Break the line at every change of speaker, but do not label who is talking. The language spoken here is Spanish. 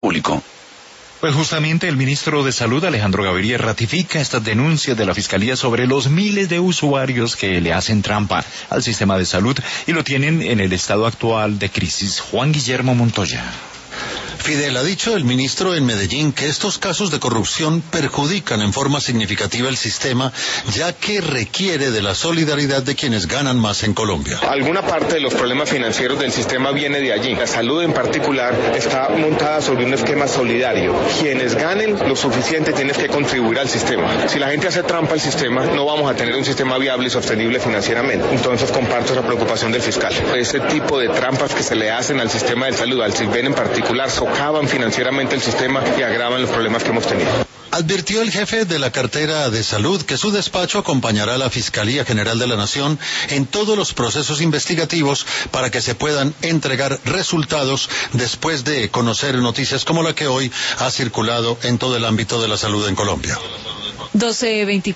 público.
Pues justamente el ministro de Salud, Alejandro Gaviria, ratifica estas denuncias de la Fiscalía sobre los miles de usuarios que le hacen trampa al sistema de salud y lo tienen en el estado actual de crisis. Juan Guillermo Montoya.
Fidel, ha dicho el ministro en Medellín que estos casos de corrupción perjudican en forma significativa el sistema, ya que requiere de la solidaridad de quienes ganan más en Colombia.
Alguna parte de los problemas financieros del sistema viene de allí. La salud en particular está montada sobre un esquema solidario. Quienes ganen lo suficiente tienen que contribuir al sistema. Si la gente hace trampa al sistema, no vamos a tener un sistema viable y sostenible financieramente. Entonces comparto esa preocupación del fiscal. Ese tipo de trampas que se le hacen al sistema de salud, al CISBEN en particular, socavan financieramente el sistema y agravan los problemas que hemos tenido.
Advirtió el jefe de la cartera de salud que su despacho acompañará a la Fiscalía General de la Nación en todos los procesos investigativos para que se puedan entregar resultados después de conocer noticias como la que hoy ha circulado en todo el ámbito de la salud en Colombia.
12:24.